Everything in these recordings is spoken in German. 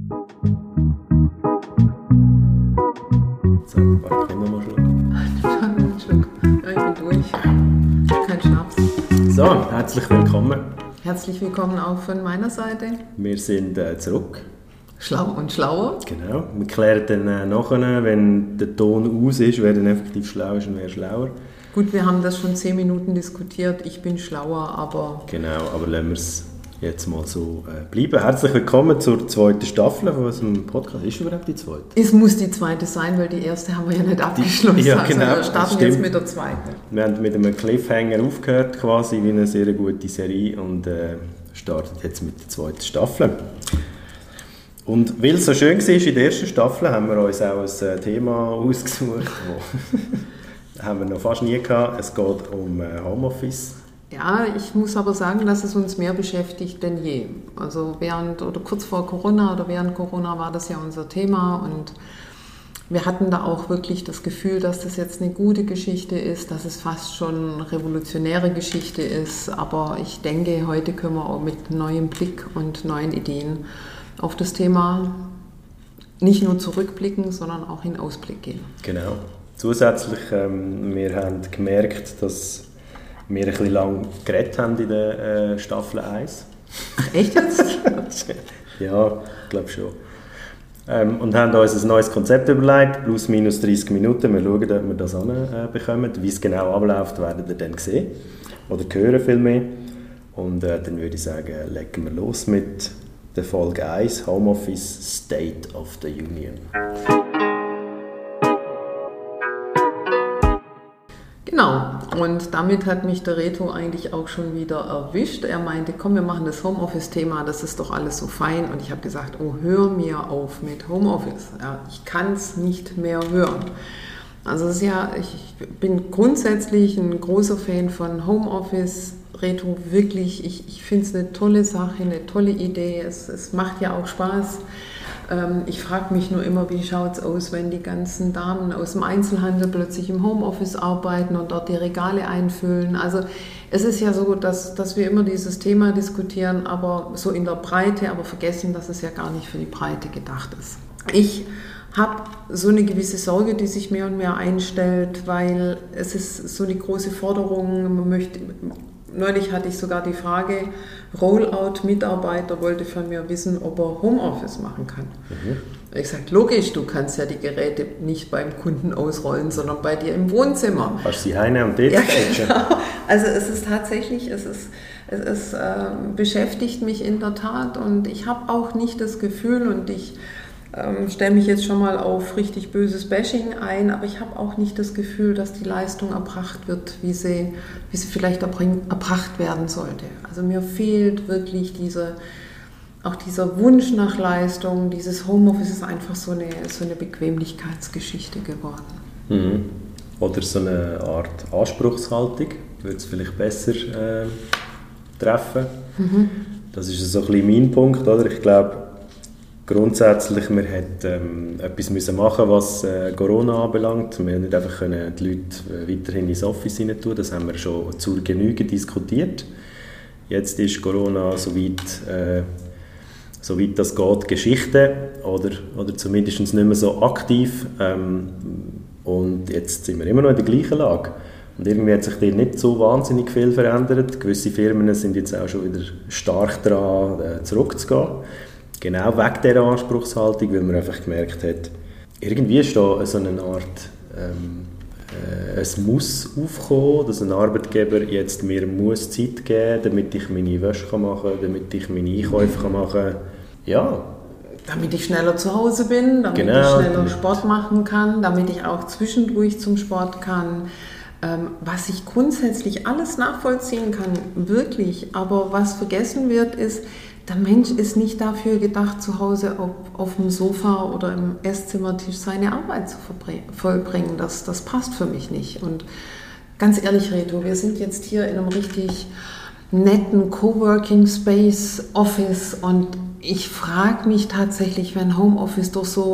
So, warte, ich nochmal Schluck. Ja, ich bin durch. Kein Schnaps. So, herzlich willkommen. Herzlich willkommen auch von meiner Seite. Wir sind zurück. Schlau und schlauer. Genau. Wir klären dann nachher, wenn der Ton aus ist, wer dann effektiv schlau ist und wer schlauer. Gut, wir haben das schon 10 Minuten diskutiert. Ich bin schlauer, aber... Genau, aber lassen wir es jetzt mal so bleiben. Herzlich willkommen zur zweiten Staffel von unserem Podcast. Ist überhaupt die zweite? Es muss die zweite sein, weil die erste haben wir ja nicht abgeschlossen. Ja, genau, also wir starten jetzt mit der zweiten. Wir haben mit einem Cliffhanger aufgehört, quasi wie eine sehr gute Serie, und starten jetzt mit der zweiten Staffel. Und weil es so schön war in der ersten Staffel, haben wir uns auch ein Thema ausgesucht, das haben wir noch fast nie gehabt. Es geht um Homeoffice. Ja, ich muss aber sagen, dass es uns mehr beschäftigt denn je. Also während oder kurz vor Corona oder während Corona war das ja unser Thema, und wir hatten da auch wirklich das Gefühl, dass das jetzt eine gute Geschichte ist, dass es fast schon eine revolutionäre Geschichte ist. Aber ich denke, heute können wir auch mit neuem Blick und neuen Ideen auf das Thema nicht nur zurückblicken, sondern auch in Ausblick gehen. Genau. Zusätzlich, wir haben gemerkt, dass wir ein bisschen lang geredet haben in der Staffel 1. Ach, echt jetzt? Ja, ich glaube schon. Und haben uns ein neues Konzept überlegt, plus minus 30 Minuten. Wir schauen, ob wir das hinbekommen. Wie es genau abläuft, werdet ihr dann sehen. Oder hören vielmehr. Und dann würde ich sagen, legen wir los mit der Folge 1, Homeoffice State of the Union. Genau, und damit hat mich der Reto eigentlich auch schon wieder erwischt. Er meinte, komm, wir machen das Homeoffice-Thema, das ist doch alles so fein. Und ich habe gesagt, oh, hör mir auf mit Homeoffice. Ja, ich kann es nicht mehr hören. Also es ist ja, ich bin grundsätzlich ein großer Fan von Homeoffice. Reto, wirklich, ich finde es eine tolle Sache, eine tolle Idee. Es macht ja auch Spaß. Ich frage mich nur immer, wie schaut es aus, wenn die ganzen Damen aus dem Einzelhandel plötzlich im Homeoffice arbeiten und dort die Regale einfüllen. Also es ist ja so, dass wir immer dieses Thema diskutieren, aber so in der Breite, aber vergessen, dass es ja gar nicht für die Breite gedacht ist. Ich habe so eine gewisse Sorge, die sich mehr und mehr einstellt, weil es ist so eine große Forderung, neulich hatte ich sogar die Frage, Rollout-Mitarbeiter wollte von mir wissen, ob er Homeoffice machen kann. Ich sage, logisch, du kannst ja die Geräte nicht beim Kunden ausrollen, sondern bei dir im Wohnzimmer. Kannst du sie heimnehmen und dort ja, genau. Also es ist tatsächlich, es beschäftigt mich in der Tat, und ich habe auch nicht das Gefühl, und ich stelle mich jetzt schon mal auf richtig böses Bashing ein, aber ich habe auch nicht das Gefühl, dass die Leistung erbracht wird, wie sie vielleicht erbracht werden sollte. Also mir fehlt wirklich dieser Wunsch nach Leistung. Dieses Homeoffice ist einfach so eine Bequemlichkeitsgeschichte geworden. Mhm. Oder so eine Art Anspruchshaltung, würde es vielleicht besser treffen. Mhm. Das ist so ein bisschen mein Punkt, oder? Ich glaube, grundsätzlich, wir hätten etwas müssen machen, was Corona anbelangt. Wir haben nicht einfach die Leute weiterhin ins Office hinein tun. Das haben wir schon zur Genüge diskutiert. Jetzt ist Corona soweit das geht, Geschichte, oder zumindest nicht mehr so aktiv. Und jetzt sind wir immer noch in der gleichen Lage. Und irgendwie hat sich dort nicht so wahnsinnig viel verändert. Gewisse Firmen sind jetzt auch schon wieder stark daran, zurückzugehen. Genau wegen dieser Anspruchshaltung, weil man einfach gemerkt hat, irgendwie ist da so eine Art es muss aufkommen, dass ein Arbeitgeber jetzt mir muss Zeit geben, damit ich meine Wäsche machen kann, damit ich meine Einkäufe machen kann. Ja. Damit ich schneller zu Hause bin, damit ich schneller Sport machen kann, damit ich auch zwischendurch zum Sport kann. Was ich grundsätzlich alles nachvollziehen kann, wirklich. Aber was vergessen wird, ist, der Mensch ist nicht dafür gedacht, zu Hause auf dem Sofa oder im Esszimmertisch seine Arbeit zu vollbringen. Das passt für mich nicht. Und ganz ehrlich, Reto, wir sind jetzt hier in einem richtig netten Coworking Space Office, und ich frage mich tatsächlich, wenn Homeoffice doch so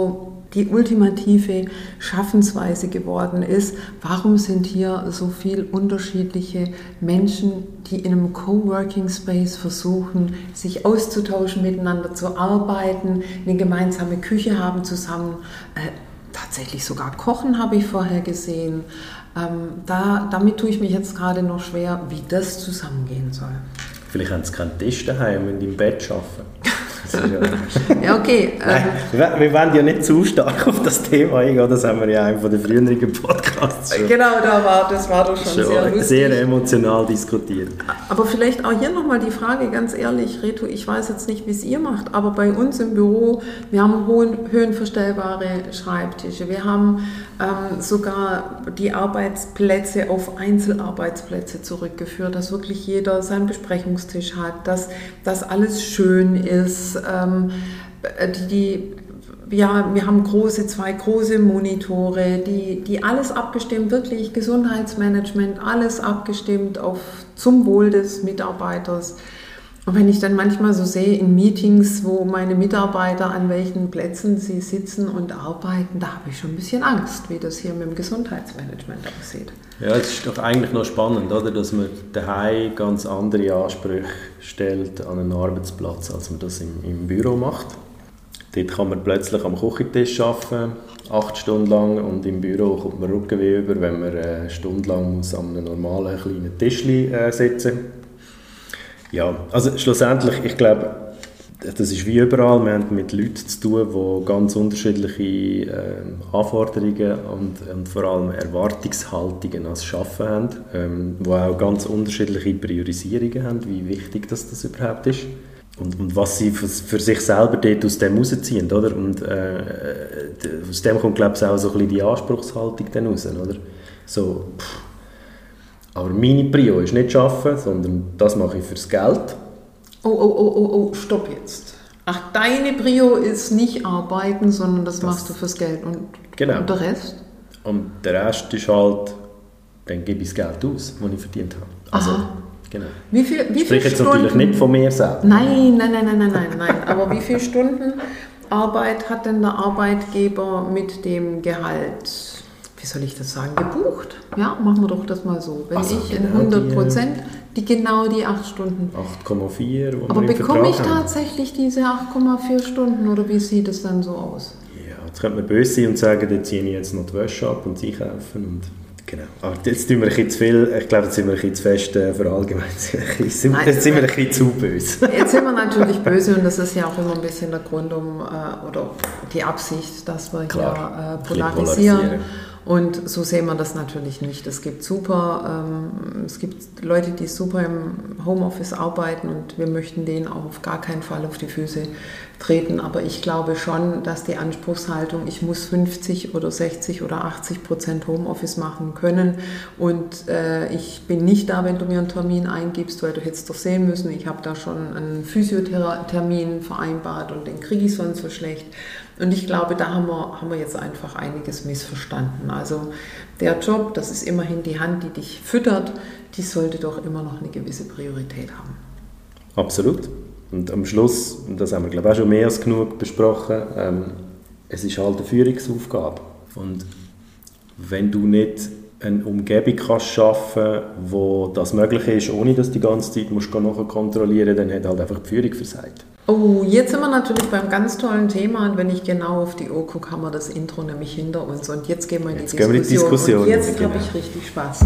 die ultimative Schaffensweise geworden ist. Warum sind hier so viele unterschiedliche Menschen, die in einem Coworking Space versuchen, sich auszutauschen, miteinander zu arbeiten, eine gemeinsame Küche haben zusammen, tatsächlich sogar kochen habe ich vorher gesehen. Damit tue ich mich jetzt gerade noch schwer, wie das zusammengehen soll. Vielleicht haben sie keinen Tisch daheim und im Bett arbeiten. Ja, okay. Nein, wir wollen ja nicht zu stark auf das Thema eingehen, das haben wir ja in einem der früheren Podcasts schon. Genau, das war doch schon sehr lustig. Sehr emotional diskutiert. Aber vielleicht auch hier nochmal die Frage, ganz ehrlich, Reto, ich weiß jetzt nicht, wie es ihr macht, aber bei uns im Büro, wir haben höhenverstellbare Schreibtische, wir haben sogar die Arbeitsplätze auf Einzelarbeitsplätze zurückgeführt, dass wirklich jeder seinen Besprechungstisch hat, dass alles schön ist. Wir haben zwei große Monitore, die alles abgestimmt, wirklich Gesundheitsmanagement, alles abgestimmt zum Wohl des Mitarbeiters. Und wenn ich dann manchmal so sehe in Meetings, wo meine Mitarbeiter an welchen Plätzen sie sitzen und arbeiten, da habe ich schon ein bisschen Angst, wie das hier mit dem Gesundheitsmanagement aussieht. Ja, es ist doch eigentlich noch spannend, oder? Dass man daheim ganz andere Ansprüche stellt an einen Arbeitsplatz, als man das im Büro macht. Dort kann man plötzlich am Küchentisch arbeiten, 8 Stunden lang, und im Büro kommt man Rückenweh über, wenn man stundenlang muss an einem normalen kleinen Tischchen sitzen. Ja, also schlussendlich, ich glaube, das ist wie überall, wir haben mit Leuten zu tun, die ganz unterschiedliche Anforderungen und vor allem Erwartungshaltungen ans Schaffen haben, die auch ganz unterschiedliche Priorisierungen haben, wie wichtig das überhaupt ist. Und was sie für sich selber dort aus dem rausziehen, oder? Und aus dem kommt, glaube ich, auch so ein bisschen die Anspruchshaltung dann raus, oder? So, aber meine Prio ist nicht arbeiten, sondern das mache ich fürs Geld. Oh, stopp jetzt. Ach, deine Prio ist nicht arbeiten, sondern das machst du fürs Geld. Und der Rest? Und der Rest ist halt, dann gebe ich das Geld aus, das ich verdient habe. Also, genau. Wie viel ich spreche jetzt natürlich nicht von mir selbst. Nein. Aber wie viele Stunden Arbeit hat denn der Arbeitgeber mit dem Gehalt, wie soll ich das sagen, gebucht? Ja, machen wir doch das mal so. Wenn ich in 100%, genau die 8 Stunden. 8,4. Aber bekomme ich tatsächlich diese 8,4 Stunden oder wie sieht es dann so aus? Ja, jetzt könnte man böse sein und sagen, da ziehe ich jetzt noch die Wäsche ab und sie kaufen. Und genau. Aber jetzt tun wir ein bisschen zu viel, ich glaube, jetzt sind wir ein bisschen zu fest verallgemeint. Jetzt sind wir ein bisschen zu böse. Jetzt sind wir natürlich böse und das ist ja auch immer ein bisschen der Grund oder die Absicht, dass wir hier polarisieren. Und so sehen wir das natürlich nicht. Es gibt Leute, die super im Homeoffice arbeiten und wir möchten denen auch auf gar keinen Fall auf die Füße treten. Aber ich glaube schon, dass die Anspruchshaltung, ich muss 50 oder 60 oder 80% Homeoffice machen können und ich bin nicht da, wenn du mir einen Termin eingibst, weil du hättest doch sehen müssen, ich habe da schon einen Physiotherapie-Termin vereinbart und den kriege ich sonst so schlecht. Und ich glaube, da haben wir jetzt einfach einiges missverstanden. Also der Job, das ist immerhin die Hand, die dich füttert, die sollte doch immer noch eine gewisse Priorität haben. Absolut. Und am Schluss, und das haben wir glaube ich auch schon mehr als genug besprochen, es ist halt eine Führungsaufgabe. Und wenn du nicht eine Umgebung kannst schaffen, wo das möglich ist, ohne dass du die ganze Zeit nachher kontrollieren musst, dann hat halt einfach die Führung versagt. Oh, jetzt sind wir natürlich beim ganz tollen Thema und wenn ich genau auf die Uhr gucke, haben wir das Intro nämlich hinter uns und jetzt gehen wir in die Diskussion. Und jetzt habe ich richtig Spaß.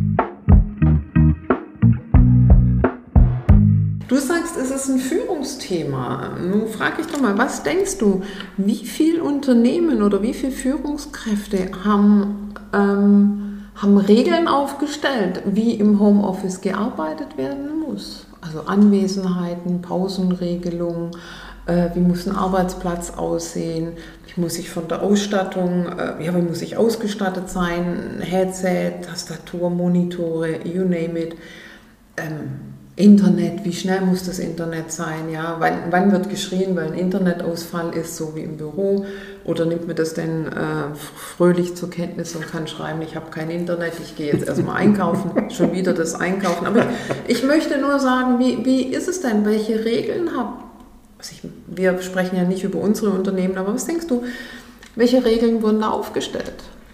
Du sagst, es ist ein Führungsthema. Nun frage ich doch mal, was denkst du, wie viele Unternehmen oder wie viele Führungskräfte haben Regeln aufgestellt, wie im Homeoffice gearbeitet werden muss? Also Anwesenheiten, Pausenregelungen, wie muss ein Arbeitsplatz aussehen, wie muss ich von der Ausstattung, wie muss ich ausgestattet sein, Headset, Tastatur, Monitore, you name it, Internet, wie schnell muss das Internet sein, ja? Wann wird geschrien, weil ein Internetausfall ist, so wie im Büro, oder nimmt mir das denn fröhlich zur Kenntnis und kann schreiben, ich habe kein Internet, ich gehe jetzt erstmal einkaufen, schon wieder das Einkaufen. Aber ich möchte nur sagen, wie ist es denn, welche Regeln wir sprechen ja nicht über unsere Unternehmen, aber was denkst du, Welche Regeln wurden da aufgestellt?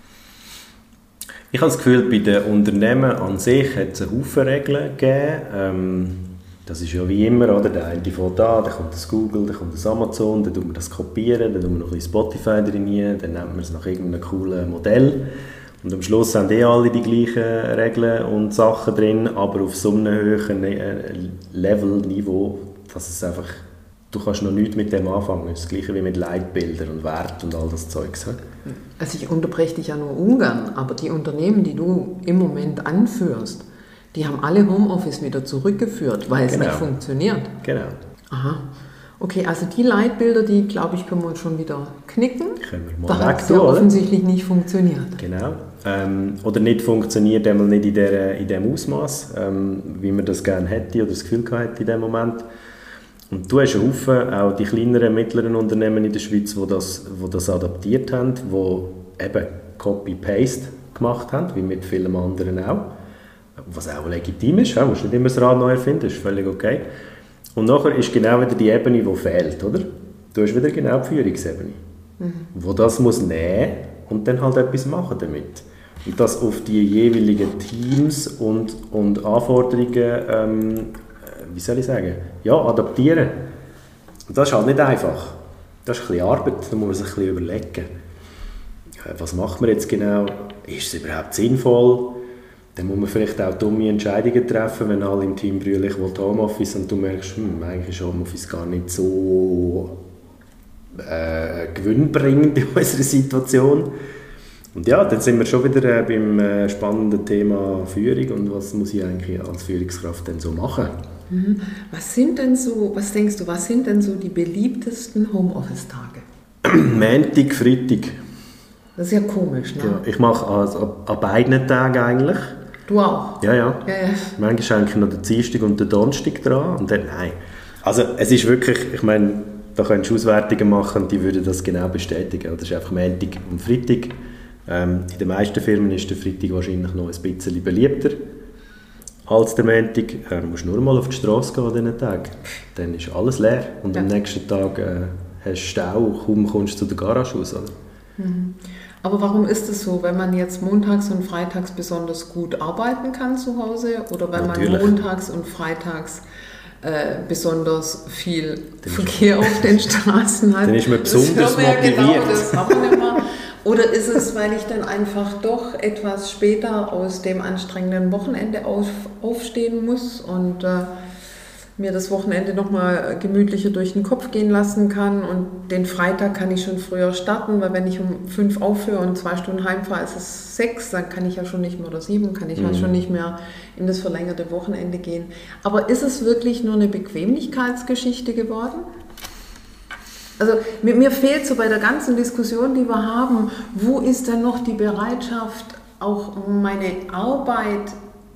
Ich habe das Gefühl, bei den Unternehmen an sich hat es einen Haufen Regeln gegeben. Das ist ja wie immer, oder? Der eine fängt an, dann kommt das Google, dann kommt das Amazon, dann tut man das kopieren, dann tut man noch ein bisschen Spotify drin, dann nennt man es nach irgendeinem coolen Modell. Und am Schluss haben alle die gleichen Regeln und Sachen drin, aber auf so einem höheren Level-Niveau, dass es einfach, du kannst noch nichts mit dem anfangen. Das ist das Gleiche wie mit Leitbildern und Wert und all das Zeugs. Also ich unterbreche dich ja nur ungern, aber die Unternehmen, die du im Moment anführst, die haben alle Homeoffice wieder zurückgeführt, weil es nicht funktioniert. Genau. Aha. Okay, also die Leitbilder, die, glaube ich, können wir uns schon wieder knicken. Können wir mal da hat es ja offensichtlich nicht funktioniert. Genau. Oder nicht funktioniert, einmal nicht in dem Ausmaß, wie man das gerne hätte oder das Gefühl hätte in dem Moment. Und du hast einen Haufen, auch die kleineren, mittleren Unternehmen in der Schweiz, die das adaptiert haben, die eben Copy-Paste gemacht haben, wie mit vielen anderen auch. Was auch legitim ist, du musst nicht immer das Rad neu erfinden, ist völlig okay. Und nachher ist genau wieder die Ebene, die fehlt, oder? Du hast wieder genau die Führungsebene, wo das muss nehmen und dann halt etwas machen damit. Und das auf die jeweiligen Teams und Anforderungen, wie soll ich sagen, ja, adaptieren. Und das ist halt nicht einfach. Das ist ein bisschen Arbeit, da muss man sich ein bisschen überlegen. Was macht man jetzt genau? Ist es überhaupt sinnvoll? Dann muss man vielleicht auch dumme Entscheidungen treffen, wenn alle im Team brüllen, ich will Homeoffice und du merkst, eigentlich ist Homeoffice gar nicht so gewinnbringend in unserer Situation. Und ja, dann sind wir schon wieder beim spannenden Thema Führung und was muss ich eigentlich als Führungskraft denn so machen? Was denkst du, was sind denn so die beliebtesten Homeoffice-Tage? Montag, Freitag. Das ist ja komisch, ne? Ja, ich mache an beiden Tagen eigentlich. Du auch? Ja. Manchmal ist eigentlich noch der Dienstag und der Donnerstag dran und dann nein. Also es ist wirklich, ich meine, da könntest du Auswertungen machen und die würden das genau bestätigen. Das ist einfach Montag und Freitag. In den meisten Firmen ist der Freitag wahrscheinlich noch ein bisschen beliebter als der Montag. Du musst nur mal auf die Straße gehen an diesen Tagen. Dann ist alles leer und am nächsten Tag hast du Stau, kaum kommst du zu der Garage raus. Oder? Aber warum ist es so, wenn man jetzt montags und freitags besonders gut arbeiten kann zu Hause oder wenn man montags und freitags besonders viel Verkehr auf den Straßen hat? Dann ist man besonders motiviert. Genau, das haben wir immer. Oder ist es, weil ich dann einfach doch etwas später aus dem anstrengenden Wochenende aufstehen muss und mir das Wochenende nochmal gemütlicher durch den Kopf gehen lassen kann und den Freitag kann ich schon früher starten, weil wenn ich um 5 aufhöre und 2 Stunden heimfahre, ist es 6, dann kann ich ja schon nicht mehr, oder 7, kann ich ja schon nicht mehr in das verlängerte Wochenende gehen. Aber ist es wirklich nur eine Bequemlichkeitsgeschichte geworden? Also mir fehlt so bei der ganzen Diskussion, die wir haben, wo ist denn noch die Bereitschaft, auch meine Arbeit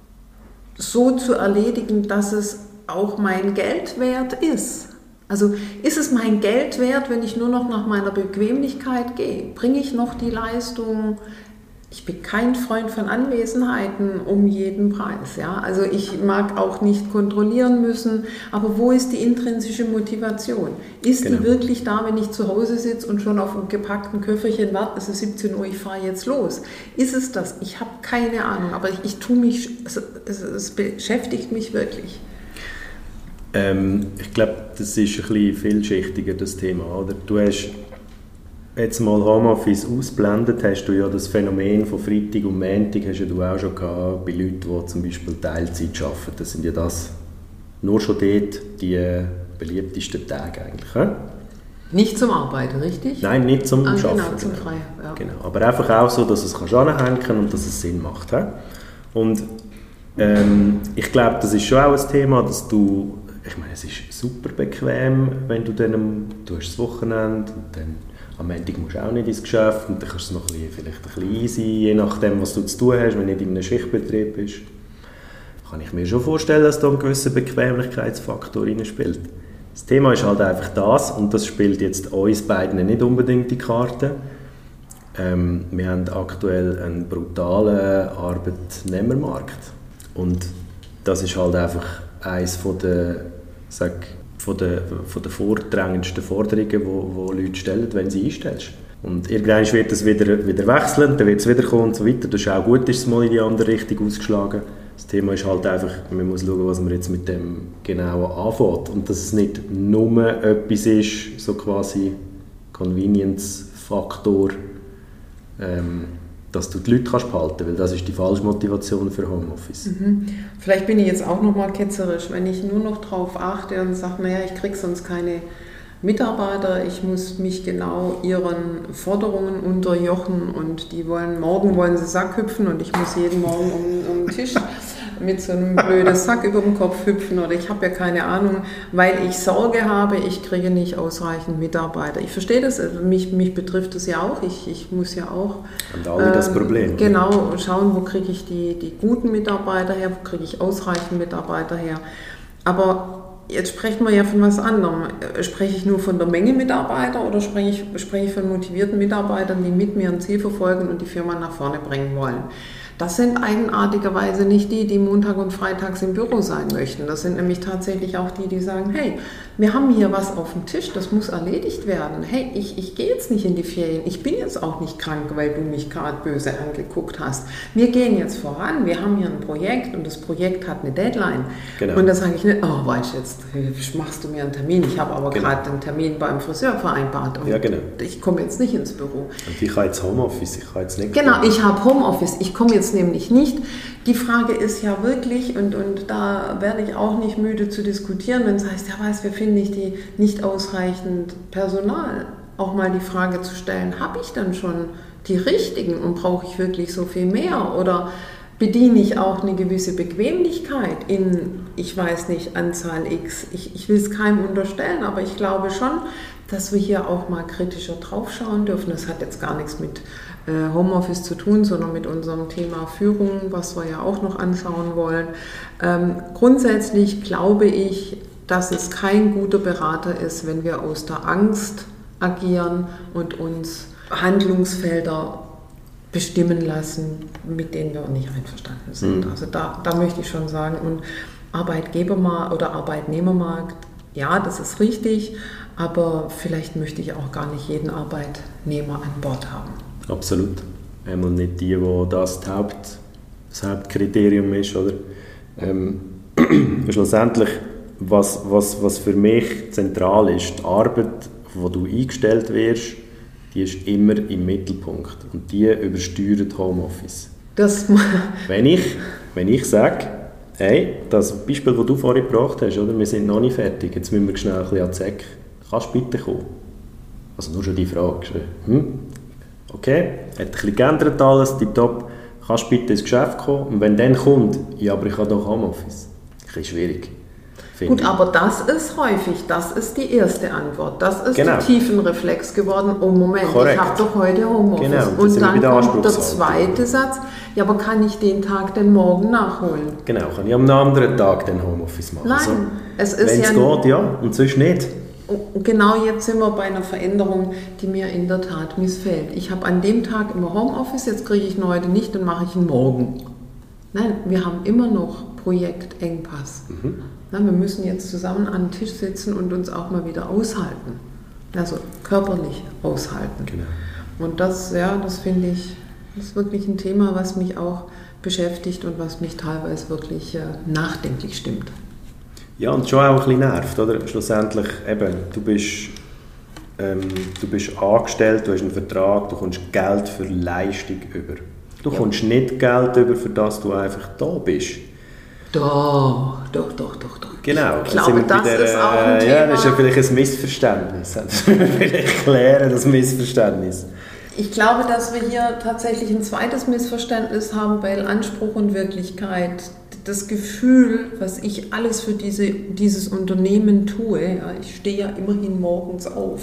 so zu erledigen, dass es auch mein Geld wert ist. Also ist es mein Geld wert, wenn ich nur noch nach meiner Bequemlichkeit gehe? Bringe ich noch die Leistung? Ich bin kein Freund von Anwesenheiten um jeden Preis. Ja? Also ich mag auch nicht kontrollieren müssen, aber wo ist die intrinsische Motivation? Ist die wirklich da, wenn ich zu Hause sitze und schon auf einem gepackten Köfferchen warte, es ist 17 Uhr, ich fahre jetzt los? Ist es das? Ich habe keine Ahnung, aber ich tue mich, es beschäftigt mich wirklich. Ich glaube, das ist ein bisschen vielschichtiger, das Thema. Oder? Du hast jetzt mal Homeoffice ausblendet, hast du ja das Phänomen von Freitag und Montag hast du auch schon gehabt, bei Leuten, die zum Beispiel Teilzeit arbeiten. Das sind ja nur schon dort die beliebtesten Tage eigentlich. He? Nicht zum Arbeiten, richtig? Nein, nicht zum Arbeiten. Genau, zum Freien. Ja. Genau. Aber einfach auch so, dass es anhängen kann und dass es Sinn macht. He? Und ich glaube, das ist schon auch ein Thema, dass du, ich meine, es ist super bequem, wenn du dann du hast das Wochenende und dann am Montag musst du auch nicht ins Geschäft und dann kannst du es noch vielleicht ein bisschen easy, je nachdem, was du zu tun hast, wenn du nicht in einem Schichtbetrieb bist. Kann ich mir schon vorstellen, dass da ein gewisser Bequemlichkeitsfaktor reinspielt. Das Thema ist halt einfach das und das spielt jetzt uns beiden nicht unbedingt die Karte. Wir haben aktuell einen brutalen Arbeitnehmermarkt und das ist halt einfach eines von der vordrängendsten Forderungen, die Leute stellen, wenn sie einstellst. Und irgendwann wird es wieder wechseln, dann wird es wieder kommen und so weiter. Das ist auch gut, ist es mal in die andere Richtung ausgeschlagen. Das Thema ist halt einfach, man muss schauen, was man jetzt mit dem genau anfängt. Und dass es nicht nur etwas ist, so quasi Convenience-Faktor, dass du die Leute kannst behalten, weil das ist die falsche Motivation für Homeoffice. Vielleicht bin ich jetzt auch noch mal ketzerisch, wenn ich nur noch darauf achte und sage, naja, ich kriege sonst keine Mitarbeiter, ich muss mich genau ihren Forderungen unterjochen und morgen wollen sie Sack hüpfen und ich muss jeden Morgen um den Tisch mit so einem blöden Sack über dem Kopf hüpfen oder ich habe ja keine Ahnung, weil ich Sorge habe, ich kriege nicht ausreichend Mitarbeiter. Ich verstehe das, mich betrifft das ja auch, ich muss ja auch und alle das Problem. Genau schauen, wo kriege ich die guten Mitarbeiter her, wo kriege ich ausreichend Mitarbeiter her. Aber jetzt sprechen wir ja von was anderem. Spreche ich nur von der Menge Mitarbeiter oder spreche ich von motivierten Mitarbeitern, die mit mir ein Ziel verfolgen und die Firma nach vorne bringen wollen? Das sind eigenartigerweise nicht die Montag und Freitags im Büro sein möchten. Das sind nämlich tatsächlich auch die sagen, hey, wir haben hier was auf dem Tisch, das muss erledigt werden. Hey, ich gehe jetzt nicht in die Ferien, ich bin jetzt auch nicht krank, weil du mich gerade böse angeguckt hast. Wir gehen jetzt voran, wir haben hier ein Projekt und das Projekt hat eine Deadline. Genau. Und da sage ich nicht, oh, weißt du, jetzt machst du mir einen Termin, ich habe aber gerade einen Termin beim Friseur vereinbart und ich komme jetzt nicht ins Büro. Und ich habe jetzt Homeoffice, ich kann jetzt nicht. Genau, ich habe Homeoffice, ich komme jetzt nämlich nicht. Die Frage ist ja wirklich, und da werde ich auch nicht müde zu diskutieren, wenn es heißt, ja weiß, wir finden nicht ausreichend Personal, auch mal die Frage zu stellen, habe ich dann schon die richtigen und brauche ich wirklich so viel mehr oder bediene ich auch eine gewisse Bequemlichkeit in, ich weiß nicht, Anzahl X. Ich will es keinem unterstellen, aber ich glaube schon, dass wir hier auch mal kritischer drauf schauen dürfen. Das hat jetzt gar nichts mit Homeoffice zu tun, sondern mit unserem Thema Führung, was wir ja auch noch anschauen wollen. Grundsätzlich glaube ich, dass es kein guter Berater ist, wenn wir aus der Angst agieren und uns Handlungsfelder bestimmen lassen, mit denen wir nicht einverstanden sind. Also da möchte ich schon sagen, und Arbeitgebermarkt oder Arbeitnehmermarkt, ja, das ist richtig, aber vielleicht möchte ich auch gar nicht jeden Arbeitnehmer an Bord haben. Absolut. Einmal nicht die, wo das Hauptkriterium ist, oder? Schlussendlich, was für mich zentral ist, die Arbeit, wo du eingestellt wirst, die ist immer im Mittelpunkt und die übersteuert Homeoffice. Wenn ich sage, hey, das Beispiel, das du vorhin gebracht hast, oder? Wir sind noch nicht fertig, jetzt müssen wir schnell ein bisschen an die Säcke. Kannst du bitte kommen? Also nur schon die Frage. Okay, hat ein bisschen geändert alles, tipptopp. Kannst du bitte ins Geschäft kommen? Und wenn dann kommt, ja, aber ich habe doch Homeoffice. Ein bisschen schwierig. Gut, aber das ist häufig, das ist die erste Antwort. Das ist der Tiefenreflex geworden. Oh Moment, korrekt. Ich habe doch heute Homeoffice. Genau, und dann kommt der zweite Satz, ja, aber kann ich den Tag denn morgen nachholen? Genau, kann ich am anderen Tag den Homeoffice machen? Nein, so, es ist wenn es geht, ja, und sonst nicht. Genau, jetzt sind wir bei einer Veränderung, die mir in der Tat missfällt. Ich habe an dem Tag immer Homeoffice, jetzt kriege ich ihn heute nicht, dann mache ich ihn morgen. Nein, wir haben immer noch Projektengpass. Na, wir müssen jetzt zusammen an den Tisch sitzen und uns auch mal wieder aushalten. Also körperlich aushalten. Genau. Und das finde ich, ist wirklich ein Thema, was mich auch beschäftigt und was mich teilweise wirklich nachdenklich stimmt. Ja, und schon auch ein bisschen nervt, oder? Schlussendlich, eben, du bist angestellt, du hast einen Vertrag, du kommst Geld für Leistung über. Du kommst nicht Geld über, für das du einfach da bist. Doch. Genau. Ich glaube, das ist auch ein Thema. Ja, das ist ja vielleicht ein Missverständnis. Das müssen wir vielleicht klären, das Missverständnis. Ich glaube, dass wir hier tatsächlich ein zweites Missverständnis haben, weil Anspruch und Wirklichkeit, das Gefühl, was ich alles für dieses Unternehmen tue, ja, ich stehe ja immerhin morgens auf,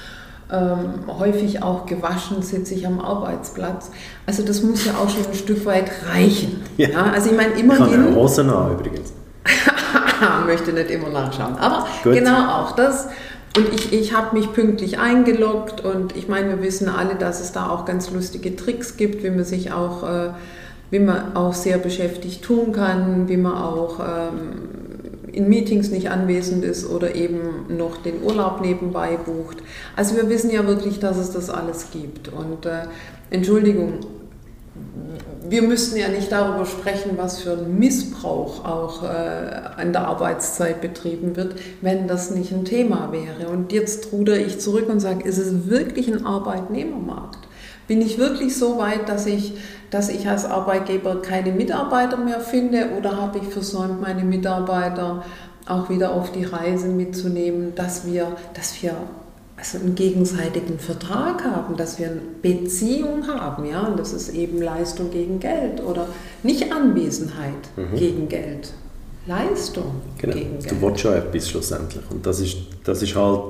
häufig auch gewaschen sitze ich am Arbeitsplatz. Also das muss ja auch schon ein Stück weit reichen. Ja. Ja, also ich meine, immerhin... Ich kann ja Hosen an übrigens. Möchte nicht immer nachschauen. Aber gut. Genau auch das. Und ich habe mich pünktlich eingeloggt und ich meine, wir wissen alle, dass es da auch ganz lustige Tricks gibt, wie man auch sehr beschäftigt tun kann, wie man auch in Meetings nicht anwesend ist oder eben noch den Urlaub nebenbei bucht. Also wir wissen ja wirklich, dass es das alles gibt. Und Entschuldigung, wir müssten ja nicht darüber sprechen, was für ein Missbrauch auch an der Arbeitszeit betrieben wird, wenn das nicht ein Thema wäre. Und jetzt rudere ich zurück und sage, ist es wirklich ein Arbeitnehmermarkt? Bin ich wirklich so weit, dass ich als Arbeitgeber keine Mitarbeiter mehr finde, oder habe ich versäumt, meine Mitarbeiter auch wieder auf die Reise mitzunehmen, dass wir also einen gegenseitigen Vertrag haben, dass wir eine Beziehung haben, ja, und das ist eben Leistung gegen Geld oder nicht Anwesenheit gegen Geld, Leistung gegen Geld. Du willst schon etwas schlussendlich und das ist halt,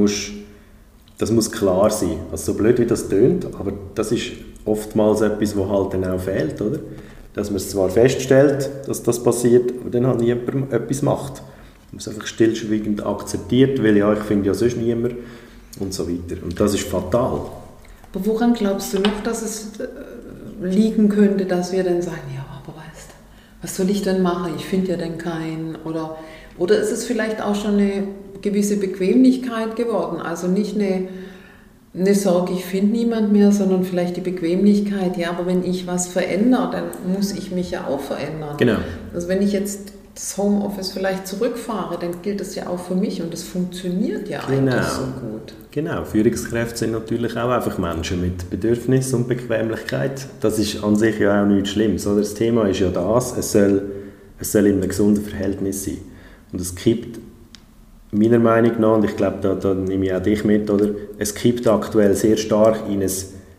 das muss klar sein, also so blöd wie das tönt, aber das ist oftmals etwas, was halt dann auch fehlt, oder? Dass man es zwar feststellt, dass das passiert, aber dann halt niemand etwas macht. Man es einfach stillschweigend akzeptiert, weil ja, ich finde ja sonst niemand und so weiter. Und das ist fatal. Aber woran glaubst du noch, dass es liegen könnte, dass wir dann sagen, ja, aber weißt du, was soll ich denn machen? Ich finde ja dann keinen. Oder ist es vielleicht auch schon eine gewisse Bequemlichkeit geworden? Also nicht eine Sorge, ich finde niemand mehr, sondern vielleicht die Bequemlichkeit, ja, aber wenn ich was verändere, dann muss ich mich ja auch verändern. Genau. Also wenn ich jetzt das Homeoffice vielleicht zurückfahre, dann gilt das ja auch für mich und es funktioniert ja eigentlich so gut. Genau, Führungskräfte sind natürlich auch einfach Menschen mit Bedürfnis und Bequemlichkeit. Das ist an sich ja auch nichts Schlimmes. Oder? Das Thema ist ja das, es soll in einem gesunden Verhältnis sein. Und es kippt meiner Meinung nach, und ich glaube, da nehme ich auch dich mit, oder? Es kippt aktuell sehr stark in ein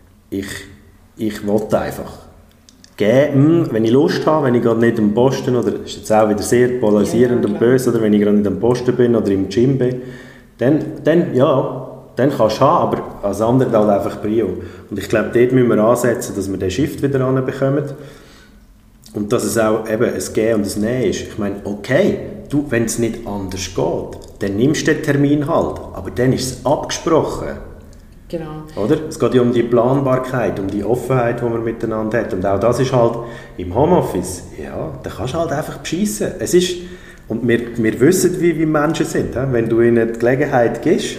ich will einfach. Wenn ich Lust habe, wenn ich gerade nicht am Posten, oder ist jetzt auch wieder sehr polarisierend und böse, oder wenn ich gerade nicht am Posten bin oder im Gym bin, dann kannst du haben, aber als andere halt einfach Prio. Und ich glaube, dort müssen wir ansetzen, dass wir den Shift wieder ranbekommen und dass es auch eben ein Gehen und ein Nehmen ist. Ich meine, okay, wenn es nicht anders geht, dann nimmst du den Termin halt, aber dann ist es abgesprochen. Genau. Oder? Es geht ja um die Planbarkeit, um die Offenheit, die man miteinander hat. Und auch das ist halt im Homeoffice, ja, da kannst du halt einfach beschissen. Es ist, und wir wissen, wie Menschen sind. Wenn du ihnen die Gelegenheit gibst,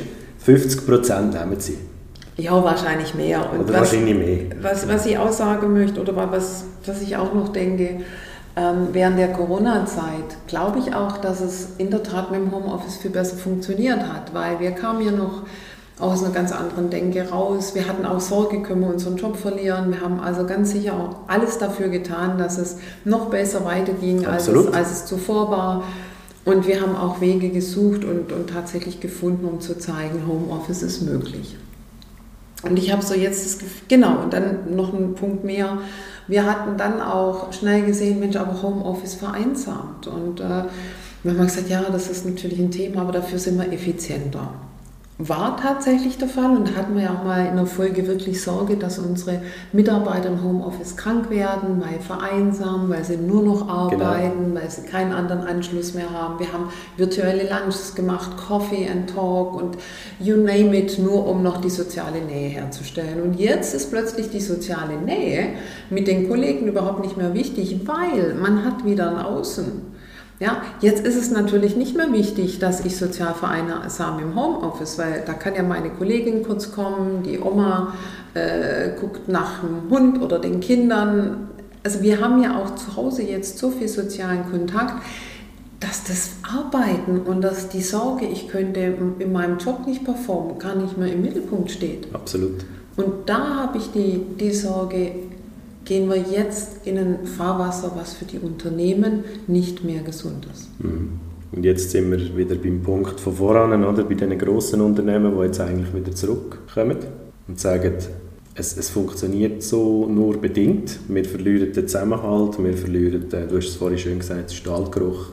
50% nehmen sie. Ja, wahrscheinlich mehr. Und oder wahrscheinlich mehr. Was ich auch sagen möchte, oder was ich auch noch denke, während der Corona-Zeit glaube ich auch, dass es in der Tat mit dem Homeoffice viel besser funktioniert hat, weil wir kamen ja noch aus einer ganz anderen Denke raus. Wir hatten auch Sorge, können wir unseren Job verlieren. Wir haben also ganz sicher auch alles dafür getan, dass es noch besser weiterging, als es zuvor war. Und wir haben auch Wege gesucht und tatsächlich gefunden, um zu zeigen, Homeoffice ist möglich. Und ich habe so jetzt das Gefühl, genau, und dann noch ein Punkt mehr. Wir hatten dann auch schnell gesehen, Mensch, aber Homeoffice vereinsamt. Und wir haben gesagt, ja, das ist natürlich ein Thema, aber dafür sind wir effizienter. War tatsächlich der Fall und da hatten wir ja auch mal in der Folge wirklich Sorge, dass unsere Mitarbeiter im Homeoffice krank werden, weil vereinsamen, weil sie nur noch arbeiten, weil sie keinen anderen Anschluss mehr haben. Wir haben virtuelle Lunches gemacht, Coffee and Talk und you name it, nur um noch die soziale Nähe herzustellen. Und jetzt ist plötzlich die soziale Nähe mit den Kollegen überhaupt nicht mehr wichtig, weil man hat wieder ein Außen. Ja, jetzt ist es natürlich nicht mehr wichtig, dass ich sozial vereinsame im Homeoffice, weil da kann ja meine Kollegin kurz kommen, die Oma guckt nach dem Hund oder den Kindern. Also wir haben ja auch zu Hause jetzt so viel sozialen Kontakt, dass das Arbeiten und dass die Sorge, ich könnte in meinem Job nicht performen, gar nicht mehr im Mittelpunkt steht. Absolut. Und da habe ich die Sorge, gehen wir jetzt in ein Fahrwasser, was für die Unternehmen nicht mehr gesund ist. Und jetzt sind wir wieder beim Punkt von voran, oder? Bei diesen grossen Unternehmen, die jetzt eigentlich wieder zurückkommen und sagen, es funktioniert so nur bedingt. Wir verlieren den Zusammenhalt, wir verlieren, du hast es vorhin schön gesagt, den Stahlgeruch.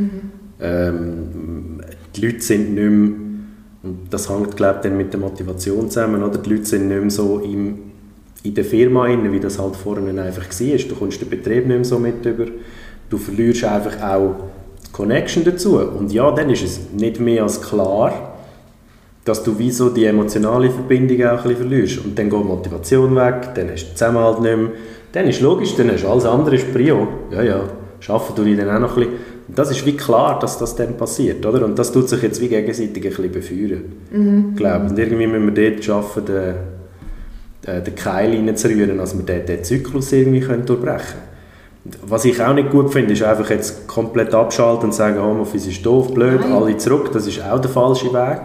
Die Leute sind nicht mehr, und das hängt, glaube ich, dann mit der Motivation zusammen, oder? Die Leute sind nicht mehr so in der Firma rein, wie das halt vorher einfach war. Du kommst den Betrieb nicht mehr so mit über. Du verlierst einfach auch die Connection dazu. Und ja, dann ist es nicht mehr als klar, dass du wie so die emotionale Verbindung auch ein bisschen verlierst. Und dann geht die Motivation weg, dann hast du den Zusammenhalt nicht mehr. Dann ist logisch, dann hast du alles andere ist Prio. Ja, arbeiten tue ich dann auch noch ein bisschen. Das ist wie klar, dass das dann passiert, oder? Und das tut sich jetzt wie gegenseitig ein bisschen befeuern, glaube ich. Und irgendwie müssen wir dort schaffen, den Keil reinzurühren, dass wir den Zyklus irgendwie durchbrechen können. Was ich auch nicht gut finde, ist einfach jetzt komplett abschalten und sagen, Homeoffice ist doof, blöd, alle zurück. Das ist auch der falsche Weg.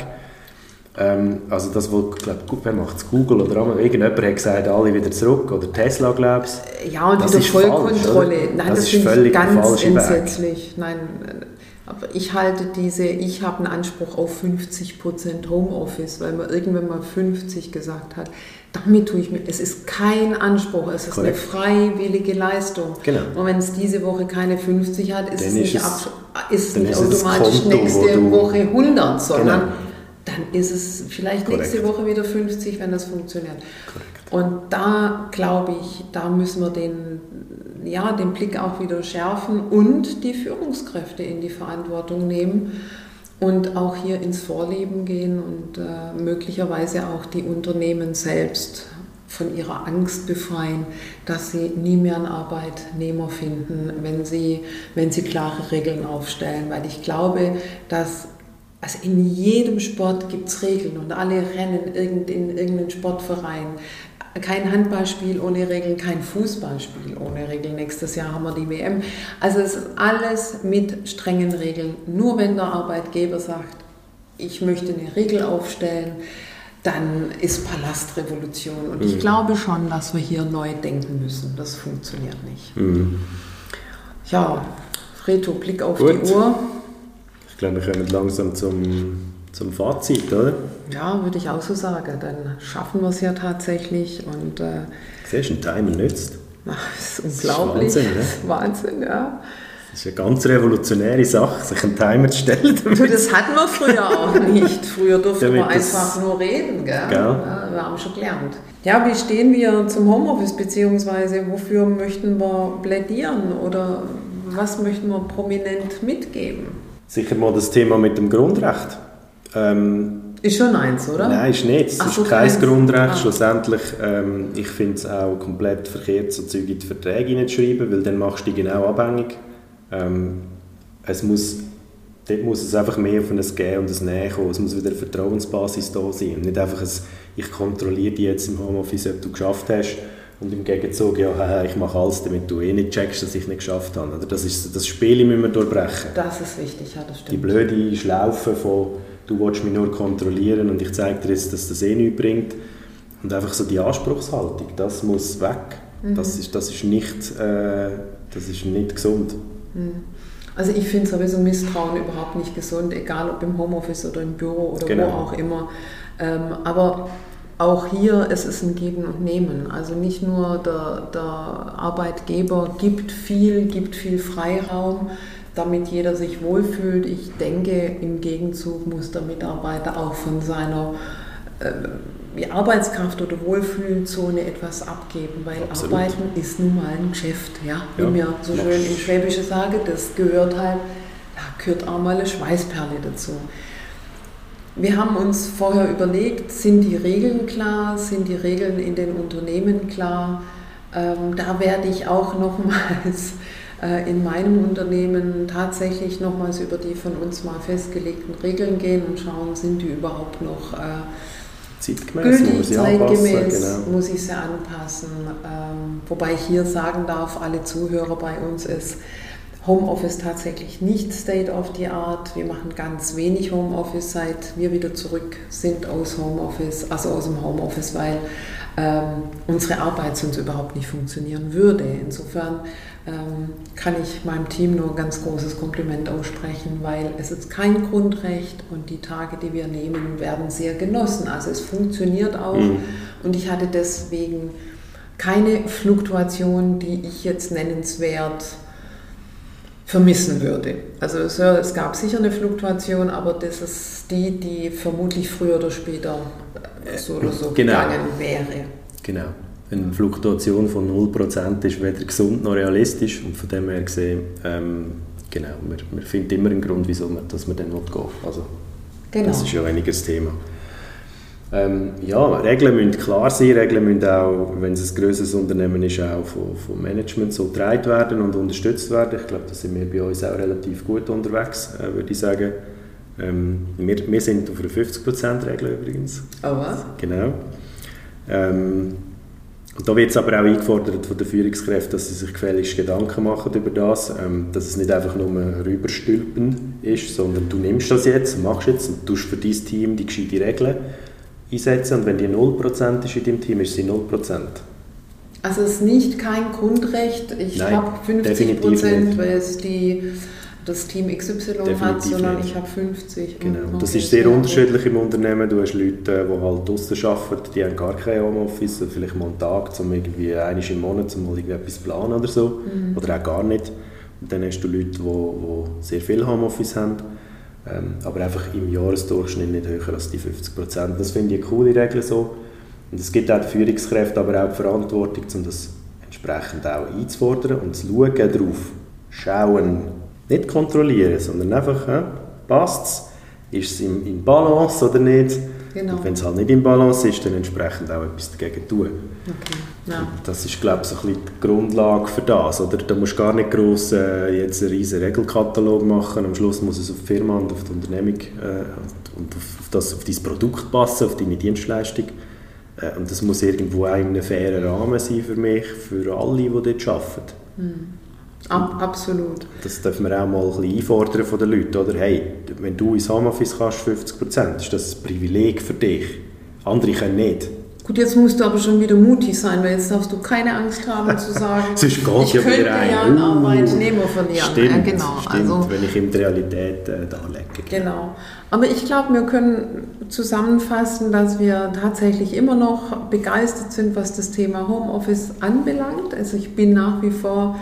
Also das, wo, ich glaube, wer macht es? Google oder irgendjemand hat gesagt, alle wieder zurück, oder Tesla, glaube ich. Ja, und wieder Vollkontrolle. Falsch, nein, das ist völlig ganz entsetzlich. Nein, aber ich habe einen Anspruch auf 50% Homeoffice, weil man irgendwann mal 50 gesagt hat. Damit tue ich mir, es ist kein Anspruch, es ist eine freiwillige Leistung. Genau. Und wenn es diese Woche keine 50 hat, ist es nicht automatisch Konto, nächste Woche 100, sondern genau. Dann ist es vielleicht nächste Woche wieder 50, wenn das funktioniert. Korrekt. Und da glaube ich, da müssen wir den Blick auch wieder schärfen und die Führungskräfte in die Verantwortung nehmen und auch hier ins Vorleben gehen und möglicherweise auch die Unternehmen selbst von ihrer Angst befreien, dass sie nie mehr einen Arbeitnehmer finden, wenn sie klare Regeln aufstellen. Weil ich glaube, dass in jedem Sport gibt es Regeln und alle rennen in irgendeinen Sportverein. Kein Handballspiel ohne Regeln, kein Fußballspiel ohne Regeln. Nächstes Jahr haben wir die WM. Also es ist alles mit strengen Regeln. Nur wenn der Arbeitgeber sagt, ich möchte eine Regel aufstellen, dann ist Palastrevolution. Und ich glaube schon, dass wir hier neu denken müssen. Das funktioniert nicht. Ja, Reto, Blick auf die Uhr. Ich glaube, wir kommen langsam zum Fazit, oder? Ja, würde ich auch so sagen. Dann schaffen wir es ja tatsächlich. Und, siehst du, ein Timer nützt. Das ist unglaublich. Das ist Wahnsinn, ne? Das ist Wahnsinn, ja. Das ist eine ganz revolutionäre Sache, sich einen Timer zu stellen. Das hatten wir früher auch nicht. Früher durften wir einfach nur reden. Gell? Ja, wir haben schon gelernt. Ja, wie stehen wir zum Homeoffice, beziehungsweise wofür möchten wir plädieren oder was möchten wir prominent mitgeben? Sicher mal das Thema mit dem Grundrecht. Ist schon eins, oder? Nein, ist nicht. Es ist kein Grundrecht. Schlussendlich, ich finde es auch komplett verkehrt, so Zeug in die Verträge hineinzuschreiben, weil dann machst du dich genau abhängig. Dort muss es einfach mehr von ein Gehen und ein Nehmen kommen. Es muss wieder eine Vertrauensbasis da sein. Und nicht einfach ich kontrolliere dich jetzt im Homeoffice, ob du geschafft hast. Und im Gegenzug, ja, ich mache alles, damit du nicht checkst, dass ich nicht geschafft habe. Oder das Spiel müssen wir durchbrechen. Das ist wichtig, ja, das stimmt. Die blöde Schlaufe von «du willst mich nur kontrollieren und ich zeige dir jetzt, dass das nichts bringt». Und einfach so die Anspruchshaltung, das muss weg. Das ist nicht gesund. Also ich finde sowieso Misstrauen überhaupt nicht gesund, egal ob im Homeoffice oder im Büro oder wo auch immer. Aber auch hier, es ist ein Geben und Nehmen. Also nicht nur der Arbeitgeber gibt viel Freiraum, damit jeder sich wohlfühlt. Ich denke, im Gegenzug muss der Mitarbeiter auch von seiner Arbeitskraft oder Wohlfühlzone etwas abgeben, weil Absolut. Arbeiten ist nun mal ein Geschäft. Ja? Wie wir so schön im Schwäbischen sagen, das gehört halt, da gehört auch mal eine Schweißperle dazu. Wir haben uns vorher überlegt, sind die Regeln klar, sind die Regeln in den Unternehmen klar? Da werde ich auch nochmals in meinem Unternehmen tatsächlich nochmals über die von uns mal festgelegten Regeln gehen und schauen, sind die überhaupt noch gültig, zeitgemäß, muss ich sie anpassen. Wobei ich hier sagen darf, alle Zuhörer bei uns ist Homeoffice tatsächlich nicht State of the Art. Wir machen ganz wenig Homeoffice, seit wir wieder zurück sind aus dem Homeoffice, weil unsere Arbeit sonst überhaupt nicht funktionieren würde. Insofern kann ich meinem Team nur ein ganz großes Kompliment aussprechen, weil es ist kein Grundrecht und die Tage, die wir nehmen, werden sehr genossen. Also es funktioniert auch und ich hatte deswegen keine Fluktuation, die ich jetzt nennenswert vermissen würde. Also es gab sicher eine Fluktuation, aber das ist die vermutlich früher oder später so oder so gegangen wäre. Genau. Eine Fluktuation von 0% ist weder gesund noch realistisch und von dem her gesehen, wir finden immer einen Grund, wieso man dann gehen will. Also, das ist ja weniger das Thema. Ja, Regeln müssen klar sein. Regeln müssen auch, wenn es ein grösseres Unternehmen ist, auch vom Management so getragen werden und unterstützt werden. Ich glaube, da sind wir bei uns auch relativ gut unterwegs, würde ich sagen. Wir sind auf einer 50%-Regel übrigens. Oh was? Genau. Und da wird es aber auch eingefordert von den Führungskräften, dass sie sich gefälligst Gedanken machen über das, dass es nicht einfach nur rüberstülpen ist, sondern du nimmst das jetzt, machst jetzt und tust für dein Team die gescheite Regeln einsetzen und wenn die 0% ist in deinem Team, ist sie 0%. Also es ist nicht kein Grundrecht, ich habe 50%, weil es das Team XY definitiv hat, sondern nicht. Ich habe 50. Genau. Und das ist sehr unterschiedlich im Unternehmen. Du hast Leute, die halt draussen arbeiten, die haben gar kein Homeoffice, vielleicht mal einen Tag, um irgendwie einmal im Monat mal etwas zu planen oder so, oder auch gar nicht. Und dann hast du Leute, die sehr viel Homeoffice haben, aber einfach im Jahresdurchschnitt nicht höher als die 50%. Das finde ich eine coole Regel so. Und es gibt auch die Führungskräfte, aber auch die Verantwortung, um das entsprechend auch einzufordern und zu schauen drauf, schauen. Nicht kontrollieren, sondern einfach, passt es? Ist es in Balance oder nicht? Genau. Und wenn es halt nicht in Balance ist, dann entsprechend auch etwas dagegen tun. Okay. Ja. Das ist, glaube ich, so ein bisschen die Grundlage für das. Oder? Da musst du gar nicht gross jetzt einen riesen Regelkatalog machen. Am Schluss muss es auf die Firma und auf die Unternehmung und auf dein Produkt passen, auf deine Dienstleistung. Und das muss irgendwo auch in einem fairen Rahmen sein für mich, für alle, die dort arbeiten. Absolut. Das dürfen wir auch mal ein bisschen einfordern von den Leuten. Oder? Hey, wenn du ins Homeoffice kannst, 50%, ist das ein Privileg für dich. Andere können nicht. Gut, jetzt musst du aber schon wieder mutig sein, weil jetzt darfst du keine Angst haben zu sagen, ich könnte ja einen Arbeitnehmer verlieren. Stimmt, genau. Stimmt, also, wenn ich ihm die Realität darlege. Genau. Aber ich glaube, wir können zusammenfassen, dass wir tatsächlich immer noch begeistert sind, was das Thema Homeoffice anbelangt. Also ich bin nach wie vor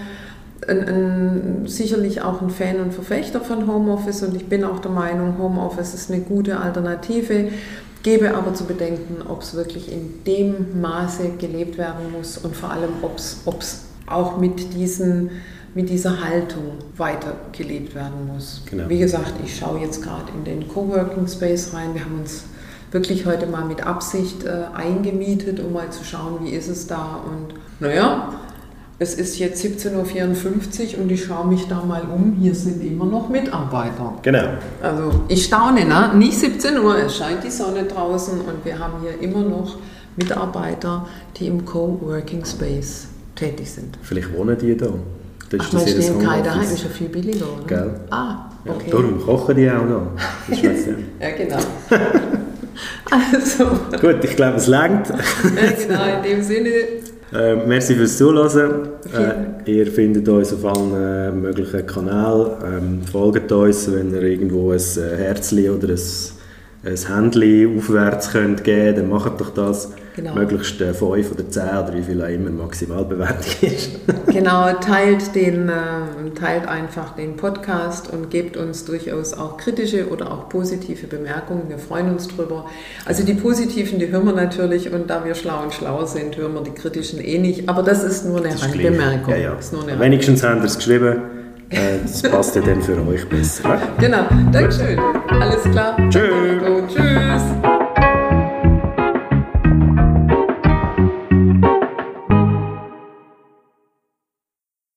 sicherlich auch ein Fan und Verfechter von Homeoffice und ich bin auch der Meinung, Homeoffice ist eine gute Alternative, gebe aber zu bedenken, ob es wirklich in dem Maße gelebt werden muss und vor allem, ob es auch mit dieser Haltung weiter gelebt werden muss. Genau. Wie gesagt, ich schaue jetzt gerade in den Coworking Space rein, wir haben uns wirklich heute mal mit Absicht eingemietet, um mal zu schauen, wie ist es da und naja, es ist jetzt 17.54 Uhr und ich schaue mich da mal um. Hier sind immer noch Mitarbeiter. Genau. Also ich staune, ne? Nicht 17 Uhr, es scheint die Sonne draußen und wir haben hier immer noch Mitarbeiter, die im Coworking Space tätig sind. Vielleicht wohnen die da. Das ist das stehen keine daheim, ist ja viel billiger, oder? Gell? Okay. Ja, darum kochen die auch noch. Das ja, genau. Also. Gut, ich glaube, es reicht. Ja, genau, in dem Sinne. Merci fürs Zuhören. Ihr findet uns auf allen möglichen Kanälen. Folgt uns, wenn ihr irgendwo ein Herzchen oder ein Händchen aufwärts könnt geben, dann macht doch das. Genau. Möglichst 5 oder 10 oder wie viel auch immer Maximalbewertung ist. Genau, teilt einfach den Podcast und gebt uns durchaus auch kritische oder auch positive Bemerkungen. Wir freuen uns drüber. Also die positiven, die hören wir natürlich und da wir schlau sind, hören wir die kritischen eh nicht. Aber das ist nur eine Randbemerkung. Ja. Wenigstens haben wir es geschrieben. Das passt ja dann für euch besser. Genau, Dankeschön. Alles klar. Tschüss. Tschüss.